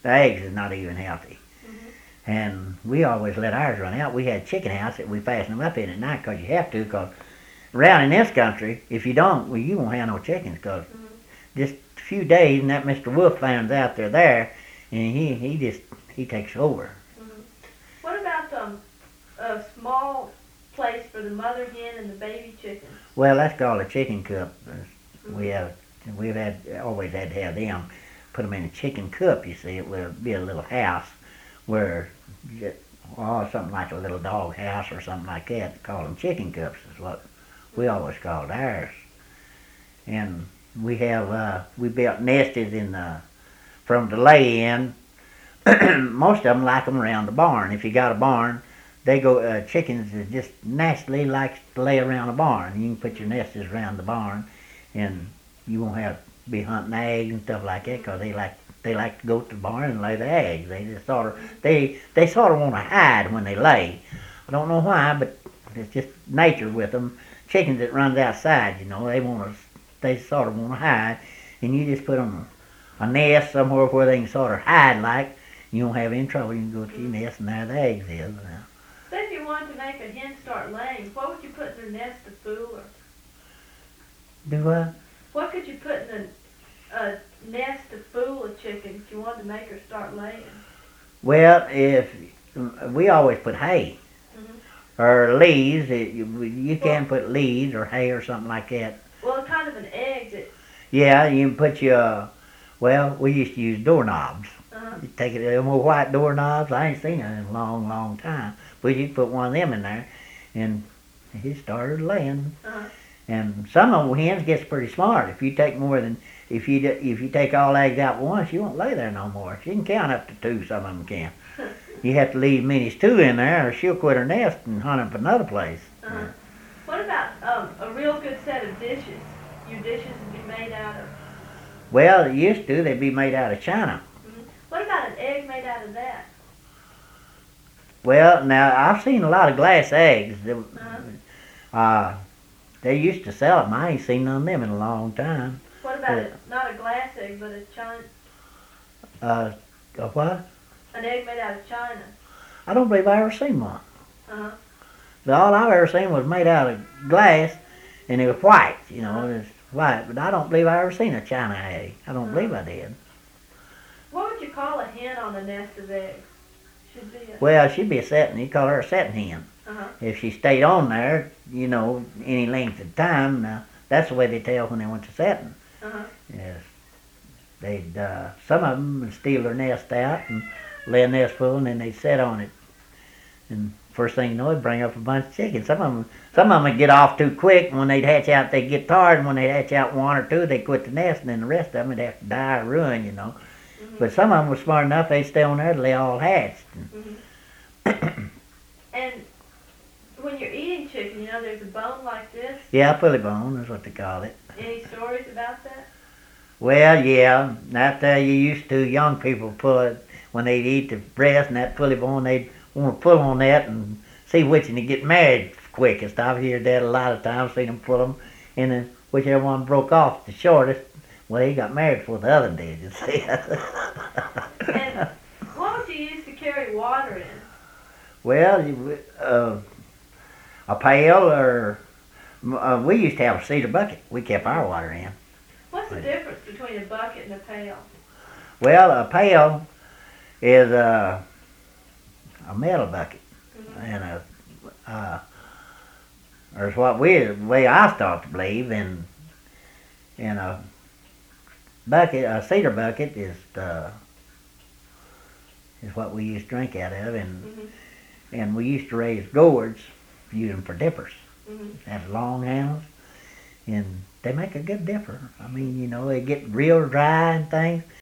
the eggs is not even healthy. Mhm. And we always let ours run out. We had a chicken house that we fasten them up in at night because you have to. Because around in this country, if you don't, well, you won't have no chickens. Because Mhm. just a few days, and that Mr. Wolf finds out they're there, and he takes over. Mhm. What about a small place for the mother hen and the baby chickens? Well, that's called a chicken coop. We Mhm. have we've had always had to have them put them in a chicken coop. You see, it will be a little house where something like a little dog house or something like that. Call them chicken coops is what we always called ours. And we built nests in the from the lay in. Most of them like them around the barn. If you got a barn, they go chickens is just naturally likes to lay around a barn. You can put your nests around the barn, and you won't have to be hunting eggs and stuff like that because they like to go to the barn and lay the eggs. They just they sort of want to hide when they lay. I don't know why, but it's just nature with them. Chickens that runs outside, they sort of want to hide, and you just put them a nest somewhere where they can sort of hide like. You won't have any trouble. You can go to your nest and there the eggs is. Say if you wanted to make a hen start laying, what would you put in their nest to fool her? Do what? What could you put in a nest to fool a chicken if you wanted to make her start laying? Well, if we always put hay Mhm. or leaves, you can put leaves or hay or something like that. Well, it's kind of an egg that. Yeah, you can put your. Well, we used to use doorknobs. Uh-huh. You take it, them old white doorknobs. I ain't seen them in a long, long time. But you put one of them in there, and he started laying. Uh-huh. And some of them hens gets pretty smart. If you take more than if you take all eggs out at once, you won't lay there no more. She can count up to two. Some of them can. You have to leave as many as two in there, or she'll quit her nest and hunt up another place. Uh-huh. What about a real good set of dishes? Your dishes would be made out of. Well, they used to. They'd be made out of china. Mm-hmm. What about an egg made out of that? Well, now I've seen a lot of glass eggs. Uh-huh. They used to sell them. I ain't seen none of them in a long time. What about not a glass egg, but a china? A what? An egg made out of china. I don't believe I ever seen one. Uh-huh. All I've ever seen was made out of glass, and it was white. It's white. But I don't believe I ever seen a china egg. I don't believe I did. What would you call a hen on a nest of eggs? Should be a. Well, she'd be a setting. You call her a setting hen. Uh-huh. If she stayed on there, any length of time. Now that's the way they tell when they went to setting. Uh-huh. Yes. Some of them would steal their nest out and lay a nest full, and then they'd set on it. And first thing you know, it'd bring up a bunch of chickens. Some of them would get off too quick. And when they'd hatch out, they'd get tired. And when they'd hatch out one or two, they'd quit the nest, and then the rest of them would have to die or ruin. Mm-hmm. But some of them were smart enough; they'd stay on there till they all hatched. Mm-hmm. And when you're eating chicken, there's a bone like this. Yeah, pulley bone is what they call it. Any stories about that? Well, yeah. After you used to, young people pull it when they'd eat the breast and that pulley bone. They'd want to pull on that and see which one to get married quickest. I've heard that a lot of times. Seen them pull them, and then whichever one broke off the shortest. Well, he got married before the other did. You see. And what would you use to carry water in? Well, a pail or we used to have a cedar bucket. We kept our water in. What's the difference between a bucket and a pail? Well, a pail is a metal bucket, and there's the way I start to believe, and a bucket, a cedar bucket is what we used to drink out of, and we used to raise gourds, use them for dippers. They have long handles, and they make a good dipper. I mean, they get real dry and things.